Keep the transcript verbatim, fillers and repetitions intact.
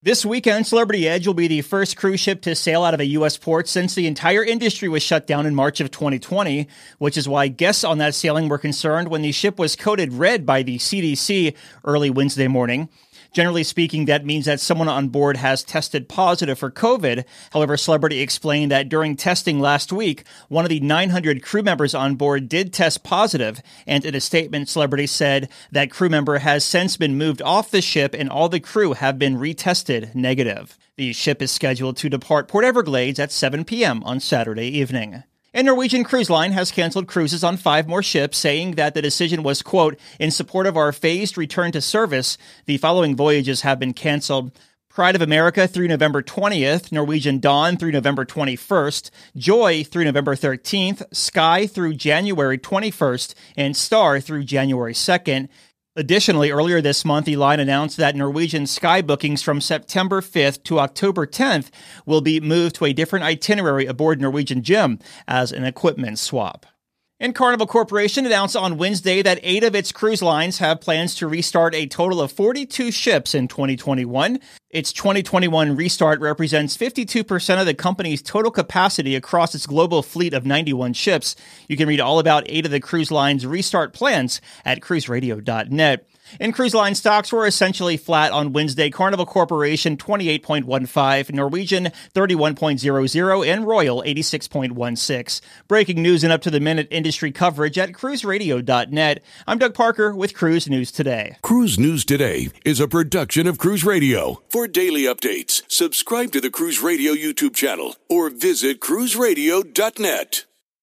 This weekend, Celebrity Edge will be the first cruise ship to sail out of a U S port since the entire industry was shut down in March of twenty twenty, which is why guests on that sailing were concerned when the ship was coded red by the C D C early Wednesday morning. Generally speaking, that means that someone on board has tested positive for COVID. However, Celebrity explained that during testing last week, one of the nine hundred crew members on board did test positive, and in a statement, Celebrity said that crew member has since been moved off the ship and all the crew have been retested negative. The ship is scheduled to depart Port Everglades at seven p.m. on Saturday evening. And Norwegian Cruise Line has canceled cruises on five more ships, saying that the decision was, quote, in support of our phased return to service. The following voyages have been canceled: Pride of America through November twentieth, Norwegian Dawn through November twenty-first, Joy through November thirteenth, Sky through January twenty-first, and Star through January second. Additionally, earlier this month, the line announced that Norwegian Sky bookings from September fifth to October tenth will be moved to a different itinerary aboard Norwegian Gem as an equipment swap. And Carnival Corporation announced on Wednesday that eight of its cruise lines have plans to restart a total of forty-two ships in twenty twenty-one. Its twenty twenty-one restart represents fifty-two percent of the company's total capacity across its global fleet of ninety-one ships. You can read all about eight of the cruise line's restart plans at cruise radio dot net. And cruise line stocks were essentially flat on Wednesday. Carnival Corporation twenty-eight point one five, Norwegian thirty-one point zero zero, and Royal eighty-six point one six. Breaking news and up-to-the-minute industry coverage at cruise radio dot net. I'm Doug Parker with Cruise News Today. Cruise News Today is a production of Cruise Radio. For daily updates, subscribe to the Cruise Radio YouTube channel or visit cruise radio dot net.